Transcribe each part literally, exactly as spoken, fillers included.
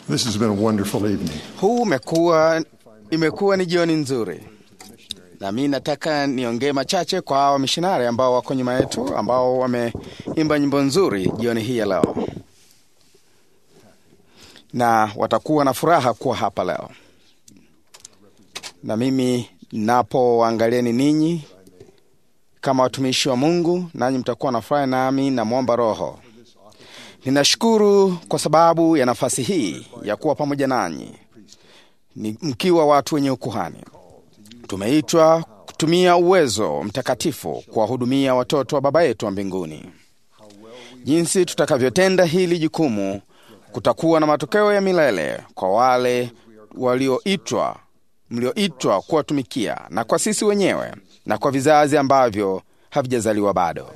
This has been a wonderful evening. Huu umekuwa imekuwa ni jioni nzuri. Na mimi nataka niongee machache kwa hao missionari ambao wako nyuma yetu, ambao wameimba nyimbo nzuri jioni hii ya leo. Na watakuwa na furaha kuwa hapa leo. Na mimi napoangalieni ninyi kama watumishi wa Mungu, nanyi mtakuwa na furaha nami, na muomba Roho. Ninashukuru kwa sababu ya nafasi hii ya kuwa pamoja nanyi, ni mkiwa watu wenye ukuhani. Tumeitwa kutumia uwezo mtakatifu kuwahudumia watoto wa Baba yetu wa mbinguni. Jinsi tutakavyotenda hili jukumu kutakuwa na matokeo ya milele kwa wale walioitwa mlioitwa kuwatumikia, na kwa sisi wenyewe, na kwa vizazi ambavyo havijazaliwa bado.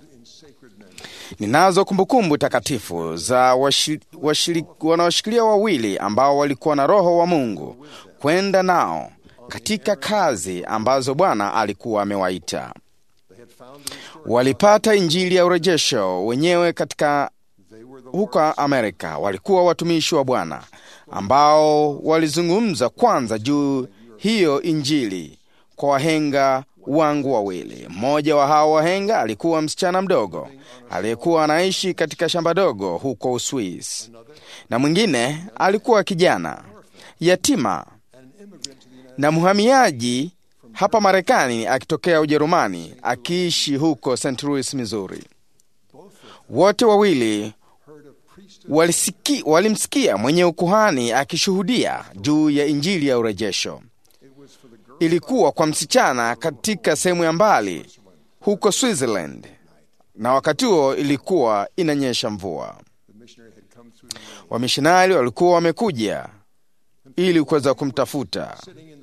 Ninazo kumbukumbu takatifu za wanaoshikilia wawili ambao walikuwa na Roho wa Mungu kwenda nao katika kazi ambazo Bwana alikuwa amewaita. Walipata injili ya urejesho wenyewe katika huko Amerika. Walikuwa watumishi wa Bwana ambao walizungumza kwanza juu hiyo injili kwa wahenga wangu wawili. Mmoja wa hao wahenga alikuwa msichana mdogo aliyekuwa anaishi katika shamba dogo huko Uswisi, na mwingine alikuwa kijana yatima na mhamiaji hapa Marekani akitokea Ujerumani akiishi huko Saint Louis, Missouri. Wote wawili walisiki, walimsikia mwenye ukuhani akishuhudia juu ya injili ya urejesho. Ilikuwa kwa msichana katika sehemu ya mbali huko Switzerland, na wakati huo ilikuwa inanyesha mvua. Wamishonari walikuwa wamekuja ili kuweza kumtafuta.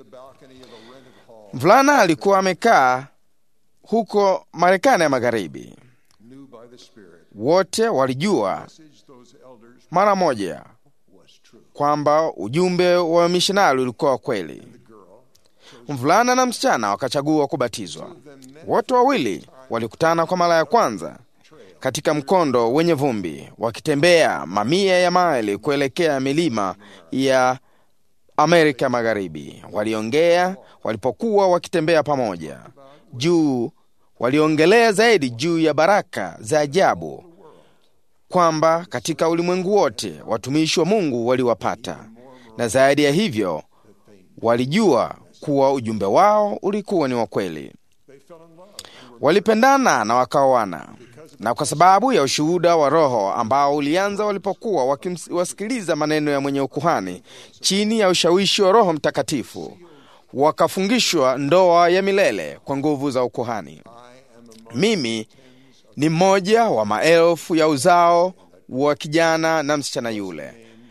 Mvulana alikuwa amekaa huko Marekani ya Magharibi. Wote walijua mara moja kwamba ujumbe wa missionari ulikuwa kweli. Mvulana na msichana wakachagua kubatizwa. Wote wawili walikutana kwa mara ya kwanza katika mkondo wenye vumbi, wakitembea mamia ya maili kuelekea milima ya Amerika Magharibi. Waliongea walipokuwa wakitembea pamoja. Juu waliongelea zaidi juu ya baraka za ajabu kwamba katika ulimwengu wote watumishi wa Mungu waliwapata, na zaidi ya hivyo walijua kuwa ujumbe wao ulikuwa ni wa kweli. Walipendana na wakaoana, na kwa sababu ya ushuhuda wa Roho ambao ulianza walipokuwa wakisikiliza maneno ya mwenye ukuhani chini ya ushawishi wa Roho Mtakatifu, wakafungishwa ndoa ya milele kwa nguvu za ukuhani. Mimi ni mmoja wa maelfu ya uzao wa kijana na msichana yule.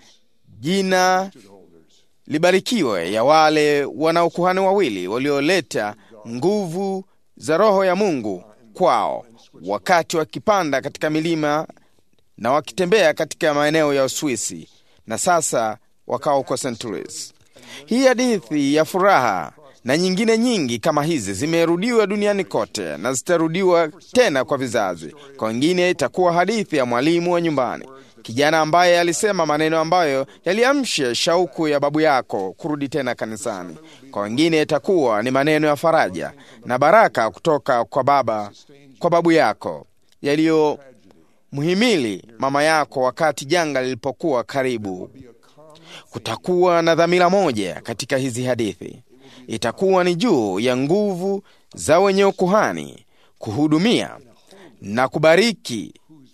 Jina libarikiwe ya wale wana ukuhani wawili walioleta nguvu za Roho ya Mungu kwao wakati wakipanda katika milima na wakitembea katika maeneo ya Uswisi, na sasa wakao kwa Saint Louis. Hii hadithi ya furaha na nyingine nyingi kama hizi zimerudiwa duniani kote na zitarudiwa tena kwa vizazi. Kwa wengine itakuwa hadithi ya mwalimu wa nyumbani, kijana ambaye alisema maneno ambayo yaliamsha shauku ya babu yako kurudi tena kanisani. Kwa wengine itakuwa ni maneno ya faraja na baraka kutoka kwa baba kwa babu yako yaliyo muhimili mama yako wakati janga lilipokuwa karibu. Kutakuwa na dhamira moja katika hizi hadithi. Itakuwa ni juu ya nguvu za wenye ukuhani kuhudumia na kubariki,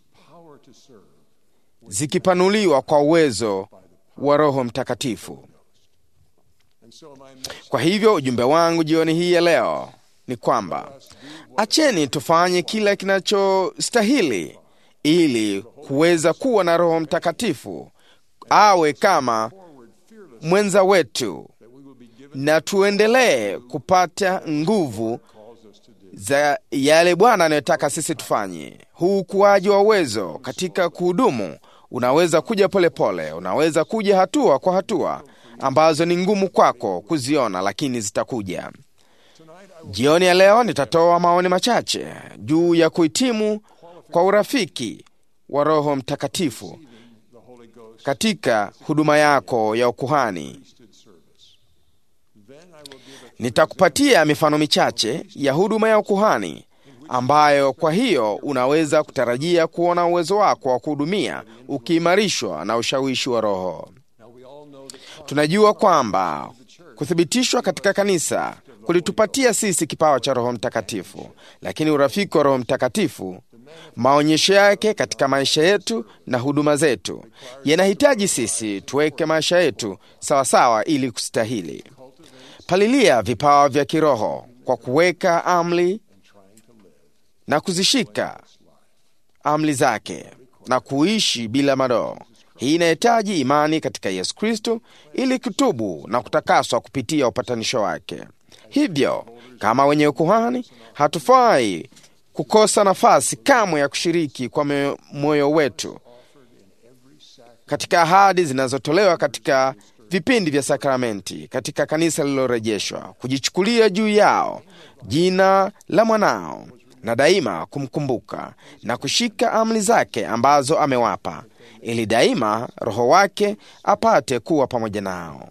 zikipanuliwa kwa uwezo wa Roho Mtakatifu. Kwa hivyo ujumbe wangu jioni hii ya leo ni kwamba acheni tufanye kila kinachostahili ili kuweza kuwa na Roho Mtakatifu awe kama mwenza wetu, na tuendelee kupata nguvu za yale Bwana anayotaka sisi tufanye. Huu ukuaji wa uwezo katika kuhudumu unaweza kuja polepole pole, unaweza kuja hatua kwa hatua ambazo ni ngumu kwako kuziona, lakini zitakuja. Jioni ya leo nitatoa maoni machache juu ya kuhitimu kwa urafiki wa Roho Mtakatifu katika huduma yako ya ukuhani. Nitakupatia mifano michache ya huduma ya ukuhani ambayo kwa hiyo unaweza kutarajia kuona uwezo wako wa kuhudumia ukiimarishwa na ushawishi wa Roho. Tunajua kwamba kuthibitishwa katika kanisa kulitupatia sisi kipawa cha Roho Mtakatifu, lakini urafiki wa Roho Mtakatifu, maonyesho yake katika maisha yetu na huduma zetu, yanahitaji sisi tuweke maisha yetu sawa sawa ili kustahili. Palilia vipawa vya kiroho kwa kuweka amri na kuzishika amri zake na kuishi bila madoa. Hii inahitaji imani katika Yesu Kristo ili kutubu na kutakaswa kupitia upatanisho wake. Hivyo, kama wenye ukuhani, hatufai kukosa nafasi kamwe ya kushiriki kwa moyo wetu katika ahadi zinazotolewa katika vipindi vya sakramenti katika kanisa lililorejeshwa, kujichukulia juu yao jina la mwanao na daima kumkumbuka na kushika amri zake ambazo amewapa, ili daima Roho wake apate kuwa pamoja nao.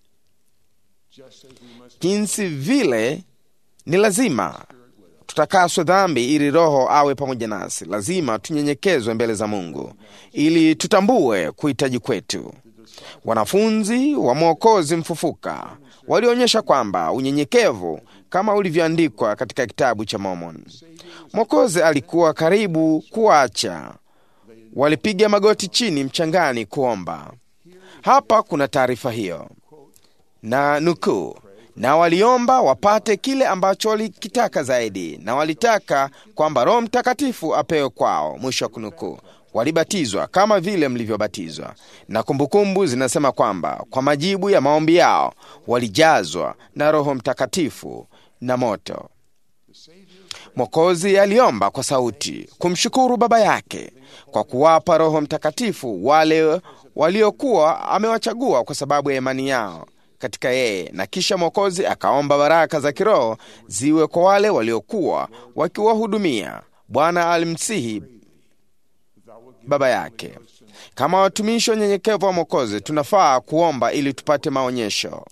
Jinsi vile ni lazima tutakaswe dhambi ili Roho awe pamoja nasi, lazima tunyenyekezwe mbele za Mungu ili tutambue kuhitaji kwetu. Wanafunzi wa Mwokozi mfufuka walionyesha kwamba unyenyekevu kama ulivyoandikwa katika kitabu cha Mormon. Mwokozi alikuwa karibu kuacha. Walipiga magoti chini mchangani kuomba. Hapa kuna taarifa hiyo na nukuu, na waliomba wapate kile ambacho walikitaka zaidi, na walitaka kwamba Roho Mtakatifu apewe kwao, mwisho wa kunukuu. Walibatizwa kama vile mlivyobatizwa, na kumbukumbu zinasema kwamba kwa majibu ya maombi yao walijazwa na Roho Mtakatifu na moto. Mwokozi aliomba kwa sauti kumshukuru Baba yake kwa kuwapa Roho Mtakatifu wale waliokuwa amewachagua kwa sababu ya imani yao katika yeye, na kisha Mwokozi akaomba baraka za kiroho ziwe kwa wale waliokuwa wakiwahudumia. Bwana alimsihi Baba yake. Kama watumishi wanyenyekevu wa Mwokozi, tunafaa kuomba ili tupate maonyesho.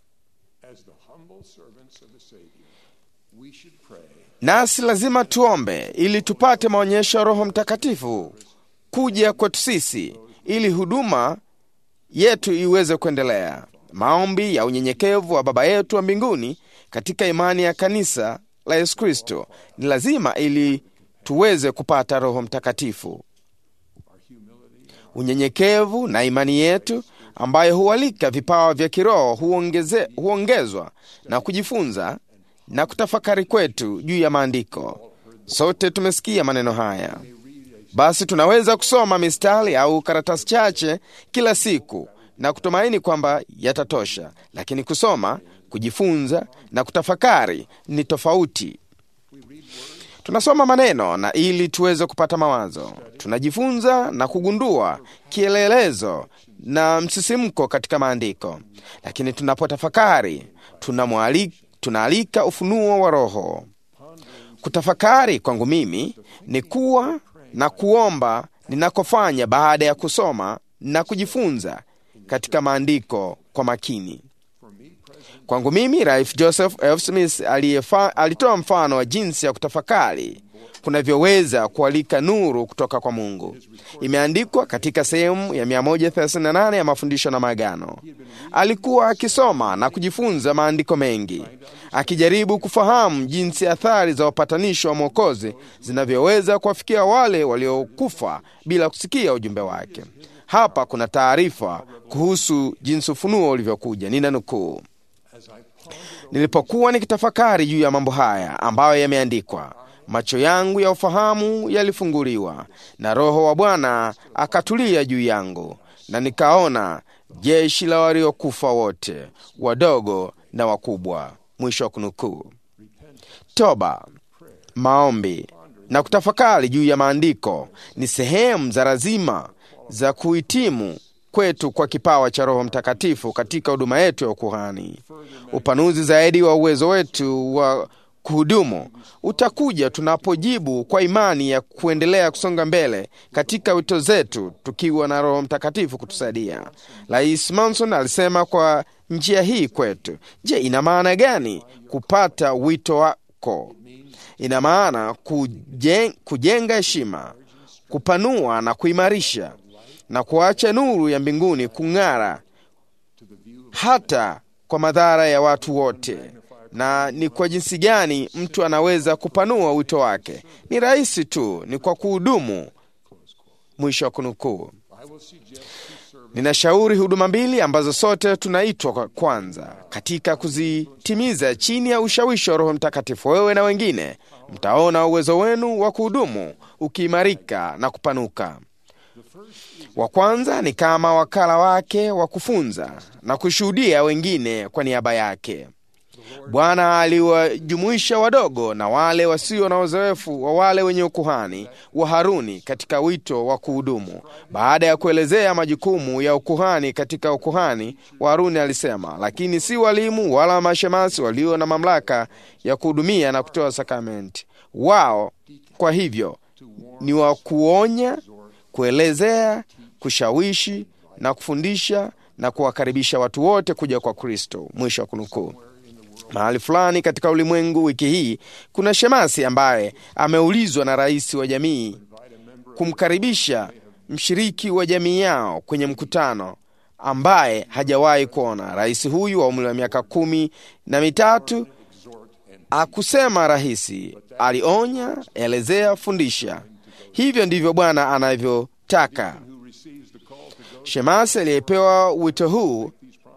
Nasi lazima tuombe ili tupate maonyesho ya Roho Mtakatifu kuja kwetu sisi ili huduma yetu iweze kuendelea. Maombi ya unyenyekevu wa Baba yetu wa mbinguni katika imani ya kanisa la Yesu Kristo ni lazima ili tuweze kupata Roho Mtakatifu. Unyenyekevu na imani yetu ambayo hualika vipawa vya kiroho huongeze, huongezwa na kujifunza na kutafakari kwetu juu ya maandiko. Sote tumesikia maneno haya. Basi tunaweza kusoma mistari au karatasi chache kila siku na kutumaini kwamba yatatosha, lakini kusoma, kujifunza na kutafakari ni tofauti. Tunasoma maneno na ili tuweze kupata mawazo. Tunajifunza na kugundua kielelezo na msisimko katika maandiko. Lakini tunapotafakari, tunamwalika tunaalika ufunuo wa Roho. Kutafakari kwangu mimi ni kuwa na kuomba ninakofanya baada ya kusoma na kujifunza katika maandiko kwa makini. Kwangu mimi, Ralph Joseph F. Smith alitoa mfano wa jinsi ya kutafakari kunavyoweza kualika nuru kutoka kwa Mungu. Imeandikwa katika sehemu ya mia moja thelathini na nane ya mafundisho na maagano. Alikuwa akisoma na kujifunza maandiko mengi, akijaribu kufahamu jinsi athari za upatanisho wa Mwokozi zinavyoweza kuwafikia wale waliokufa bila kusikia ujumbe wake. Hapa kuna taarifa kuhusu jinsi ufunuo ulivyokuja. Nina nukuu: nilipokuwa nikitafakari juu ya mambo haya ambayo yameandikwa, macho yangu ya ufahamu yalifunguliwa, na Roho wa Bwana akatulia juu yangu, na nikaona jeshi la waliokufa wote, wadogo na wakubwa. Mwisho wa kunukuu. Toba, maombi na kutafakari juu ya maandiko ni sehemu za lazima za kuhitimu kwetu kwa kipawa cha Roho Mtakatifu katika huduma yetu ya ukuhani. Upanuzi zaidi wa uwezo wetu wa kuhudumu utakuja tunapojibu kwa imani ya kuendelea kusonga mbele katika wito zetu tukiwa na Roho Mtakatifu kutusaidia. Rais Monson alisema kwa njia hii kwetu. Je, ina maana gani kupata wito wako? Ina maana kujen, kujenga heshima, kupanua na kuimarisha na kuacha nuru ya mbinguni kung'ara hata kwa madhara ya watu wote. Na ni kwa jinsi gani mtu anaweza kupanua wito wake? Ni rahisi tu, ni kwa kuhudumu. Mwisho wa kunukuu. Ninashauri huduma mbili ambazo sote tunaitwa kwa kwanza katika kuzitimiza chini ya ushawishi wa Roho Mtakatifu. Wewe na wengine mtaona uwezo wenu wa kuhudumu ukiimarika na kupanuka. Wa kwanza ni kama wakala wake wa kufunza na kushuhudia wengine kwa niaba yake. Bwana aliwajumuisha wadogo na wale wasio na uzoefu wa wale wenye ukuhani wa Haruni katika wito wa kuhudumu. Baada ya kuelezea majukumu ya ukuhani katika ukuhani wa Haruni alisema, lakini si walimu wala mashemasi walio na mamlaka ya kuhudumia na kutoa sakramenti. Wao kwa hivyo ni wa kuonya, kuelezea, kushawishi na kufundisha na kuwakaribisha watu wote kuja kwa Kristo. Mwisho wa kunukuu. Mahali fulani katika ulimwengu wiki hii kuna shemasi ambaye ameulizwa na rais wa jamii kumkaribisha mshiriki wa jamii yao kwenye mkutano ambaye hajawahi kuona. Rais huyu wa umri wa miaka kumi na mitatu akusema rahisi, alionya, elezea, fundisha. Hivyo ndivyo Bwana anavyotaka. Shemasi aliyepewa wito huu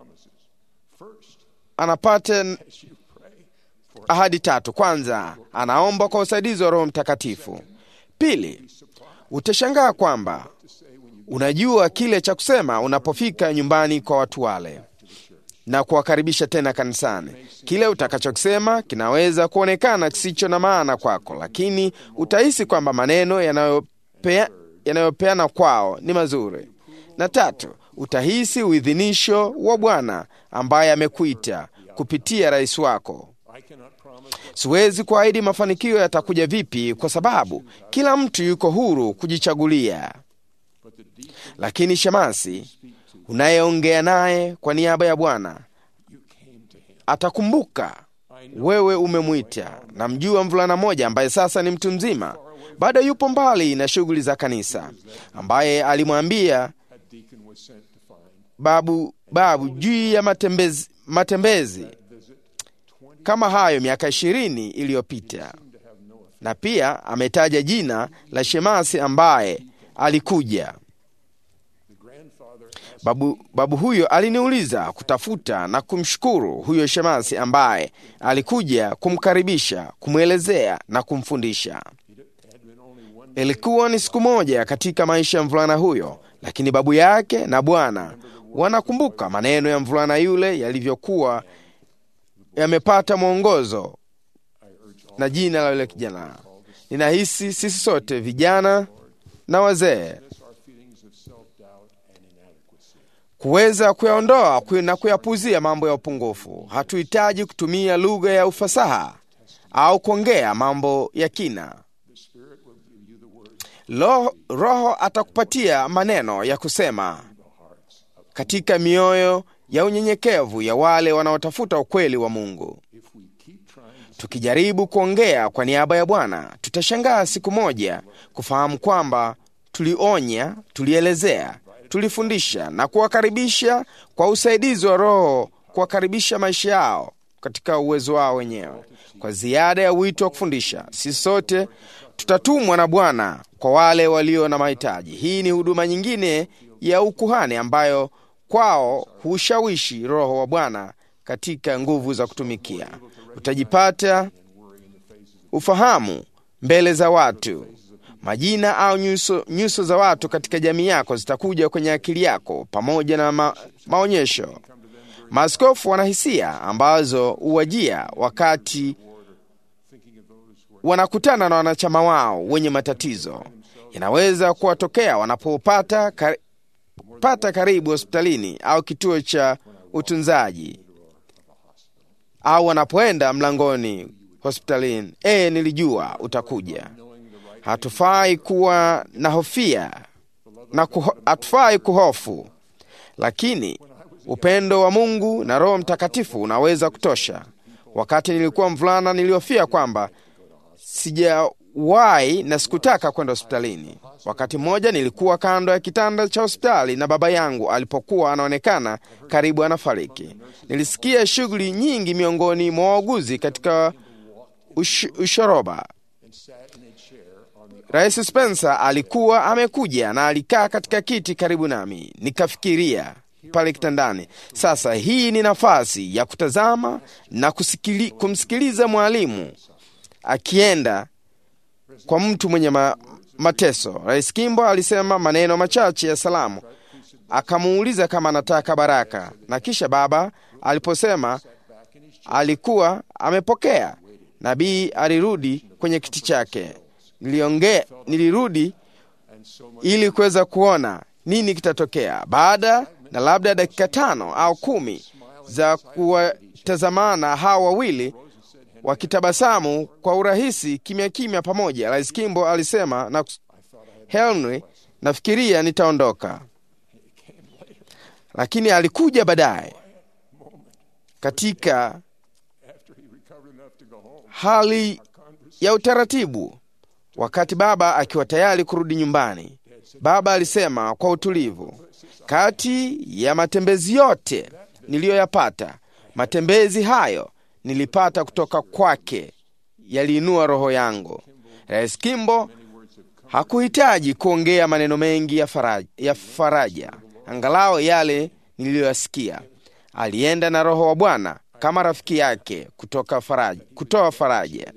anapata ahadi tatu. Kwanza, anaomba kwa usaidizi wa Roho Mtakatifu. Pili, utashangaa kwamba unajua kile cha kusema unapofika nyumbani kwa watu wale na kuwakaribisha tena kanisani. Kile utakachokisema kinaweza kuonekana kisicho na maana kwako, lakini utahisi kwamba maneno yanayopea, yanayopeana kwao ni mazuri. Na tatu, utahisi uidhinisho wa Bwana ambaye amekuita kupitia rais wako. Siwezi kuahidi mafanikio yatakuja vipi kwa sababu kila mtu yuko huru kujichagulia. Lakini shemasi unayeongea naye kwa niaba ya Bwana atakumbuka wewe umemwita. Namjua mvulana mmoja ambaye sasa ni mtu mzima, bado yupo mbali na shughuli za kanisa, ambaye alimwambia babu babu juu ya matembezi, matembezi kama hayo miaka ishirini iliyopita. Na pia ametaja jina la shemasi ambaye alikuja. Babu, babu huyo aliniuliza kutafuta na kumshukuru huyo shemasi ambaye alikuja kumkaribisha, kumwelezea na kumfundisha. Ilikuwa ni siku moja katika maisha ya mvulana huyo, lakini babu yake na Bwana wanakumbuka maneno ya mvulana yule yalivyokuwa yamepata mwongozo na jina la yule kijana. Ninahisi sisi sote vijana na wazee kuweza kuyaondoa na kuyapuzia mambo ya upungufu. Hatuhitaji kutumia lugha ya ufasaha au kuongea mambo ya kina. Lo, Roho atakupatia maneno ya kusema katika mioyo ya unyenyekevu ya wale wanaotafuta ukweli wa Mungu. Tukijaribu kuongea kwa niaba ya Bwana, tutashangaa siku moja kufahamu kwamba tulionya, tulielezea, tulifundisha na kuwakaribisha kwa usaidizi wa Roho, kuwakaribisha maisha yao katika uwezo wao wenyewe. Kwa ziada ya wito wa kufundisha, sisi sote tutatumwa na Bwana kwa wale walio na mahitaji. Hii ni huduma nyingine ya ukuhani ambayo kwao hushawishi Roho wa Bwana katika nguvu za kutumikia. Utajipata ufahamu mbele za watu. Majina au nyuso, nyuso za watu katika jamii yako zitakuja kwenye akili yako pamoja na ma, maonyesho. Maaskofu wana hisia ambazo uwajia wakati wanakutana na wanachama wao wenye matatizo. Inaweza kuwatokea wanapopata kar, pata karibu hospitalini au kituo cha utunzaji, au wanapoenda mlangoni hospitalini. E, nilijua utakuja. Hatufai kuwa na hofia na kuho, hatufai kuhofu, lakini upendo wa Mungu na Roho Mtakatifu unaweza kutosha. Wakati nilikuwa mvulana nilihofia kwamba sijawahi na sikutaka kwenda hospitalini. Wakati mmoja nilikuwa kando ya kitanda cha hospitali na baba yangu alipokuwa anaonekana karibu anafariki. Nilisikia shughuli nyingi miongoni mwa wauguzi katika ush, ushoroba. Rais Spencer alikuwa amekuja na alikaa katika kiti karibu nami. Nikafikiria pale kitandani, sasa hii ni nafasi ya kutazama na kusikili, kumsikiliza mwalimu akienda kwa mtu mwenye ma, mateso. Rais Kimball alisema maneno machache ya salamu, akamuuliza kama anataka baraka, na kisha baba aliposema alikuwa amepokea, nabii alirudi kwenye kiti chake. Niliongea, nilirudi ili kuweza kuona nini kitatokea. Baada na labda dakika tano au kumi za kuwatazamana hawa wawili wakitabasamu kwa urahisi kimya kimya pamoja, Rais Kimball alisema na Henry, nafikiria nitaondoka. Lakini alikuja baadaye katika hali ya utaratibu. Wakati baba akiwa tayari kurudi nyumbani, baba alisema kwa utulivu, kati ya matembezi yote niliyoyapata, matembezi hayo nilipata kutoka kwake yaliinua roho yangu. Rais Kimball hakuhitaji kuongea maneno mengi ya faraja, ya faraja angalau yale niliyoyasikia. Alienda na Roho wa Bwana kama rafiki yake kutoka faraja, kutoa faraja.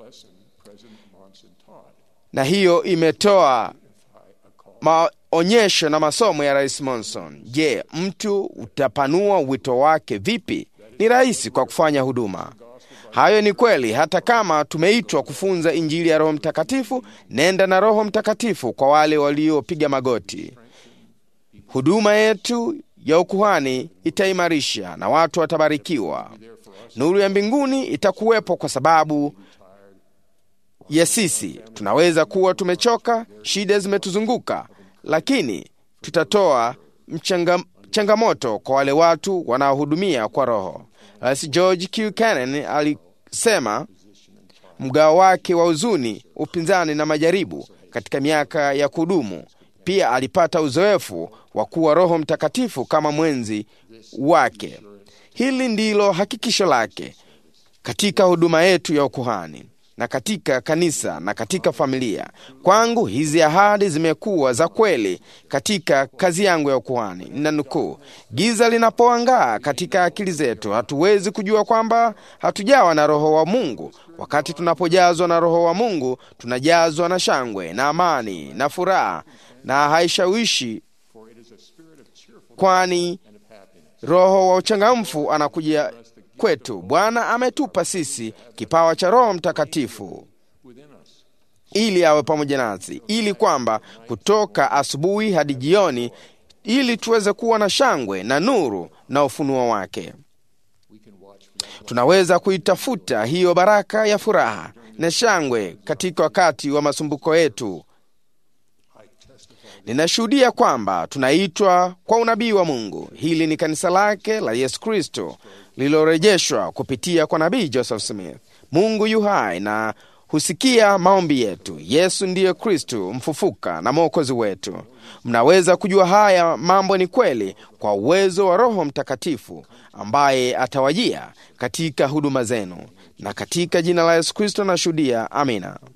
Na hiyo imetoa maonyesho na masomo ya Rais Monson. Je, mtu utapanua wito wake vipi? Ni rahisi kwa kufanya huduma. Hayo ni kweli hata kama tumeitwa kufunza Injili ya Roho Mtakatifu. Nenda na Roho Mtakatifu kwa wale waliopiga magoti. Huduma yetu ya ukuhani itaimarisha na watu watabarikiwa. Nuru ya mbinguni itakuwepo kwa sababu ya sisi. Tunaweza kuwa tumechoka, shida zimetuzunguka, lakini tutatoa mchanga, changamoto kwa wale watu wanaohudumia kwa Roho. Rais George Q. Cannon alisema mgao wake wa huzuni, upinzani na majaribu katika miaka ya kudumu. Pia alipata uzoefu wa kuwa Roho Mtakatifu kama mwenzi wake. Hili ndilo hakikisho lake katika huduma yetu ya ukuhani na katika kanisa na katika familia. Kwangu hizi ahadi zimekuwa za kweli katika kazi yangu ya ukuhani. Ninanukuu, giza linapoangaa katika akili zetu, hatuwezi kujua kwamba hatujawa na Roho wa Mungu. Wakati tunapojazwa na Roho wa Mungu, tunajazwa na shangwe na amani na furaha, na haishawishi, kwani Roho wa uchangamfu anakuja kwetu. Bwana ametupa sisi kipawa cha Roho Mtakatifu ili awe pamoja nasi, ili kwamba kutoka asubuhi hadi jioni, ili tuweze kuwa na shangwe na nuru na ufunuo wake. Tunaweza kuitafuta hiyo baraka ya furaha na shangwe katika wakati wa masumbuko yetu. Ninashuhudia kwamba tunaitwa kwa unabii wa Mungu. Hili ni kanisa lake la Yesu Kristo lililorejeshwa kupitia kwa nabii Joseph Smith. Mungu yu hai na husikia maombi yetu. Yesu ndiye Kristo mfufuka na Mwokozi wetu. Mnaweza kujua haya mambo ni kweli kwa uwezo wa Roho Mtakatifu ambaye atawajia katika huduma zenu. Na katika jina la Yesu Kristo nashuhudia. Amina.